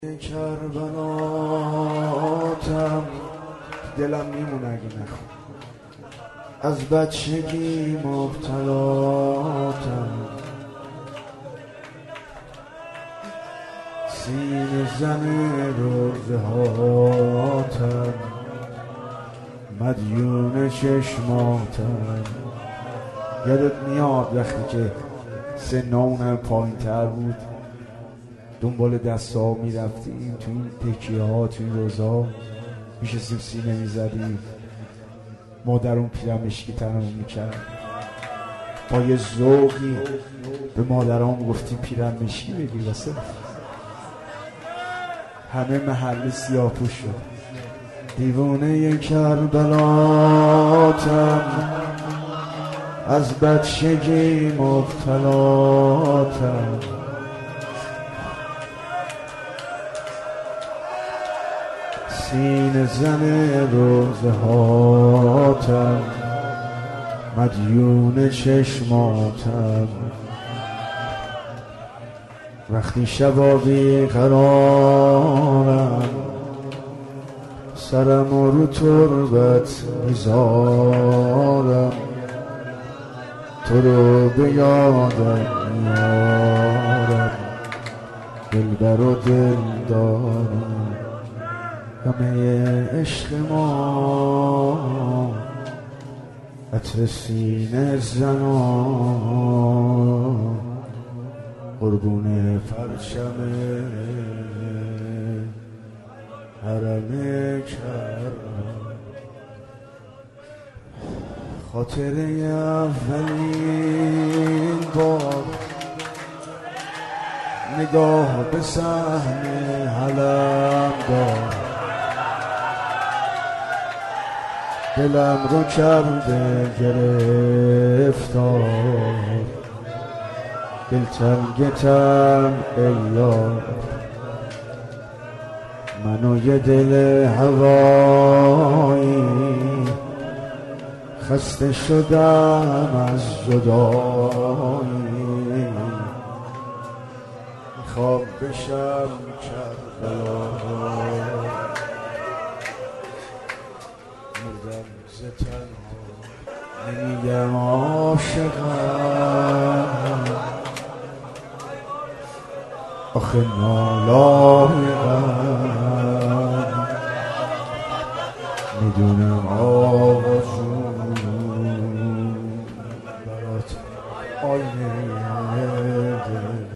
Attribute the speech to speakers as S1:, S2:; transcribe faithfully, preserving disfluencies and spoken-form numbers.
S1: کربلاتم دلم میمونه اگه نخون، از بچگی مبتلاتم، سینه زن روزه هاتم، مدیون چشماتم. یادت میاد وقتی که سنمون پایین تر بود دنبال دسته ها میرفتیم تو این تکیه ها، تو این روزا میشستیم سینه میزدیم، مادرون پیرمشکی تنمون میکرد، با یه ذوقی به مادران گفتیم پیرمشکی بگیر واسه همه محله سیاه‌پوش شد. دیوانه کربلاتم، از بچگی مبتلاتم، سینه زن روزه هاتم، مدیون چشماتم. وقتی شبا بی قرارم، سرم رو تربت میذارم، تو رو به یادم میارم، دلبر و دل دارم. همه عشق ما عطر سینه زنان، قربون پرچم حرم کربلا. خاطره اولین بار نگاه به صحنه حلم دار، دلم رو کرده گرفتار، دلتنگتم ایار، منو یه دل هوایی، خسته شدم از جدایی، میخوام بشم کربلا، مردم ز تنها نمیگم عاشقم، آخه نالایقم، میدونم آواز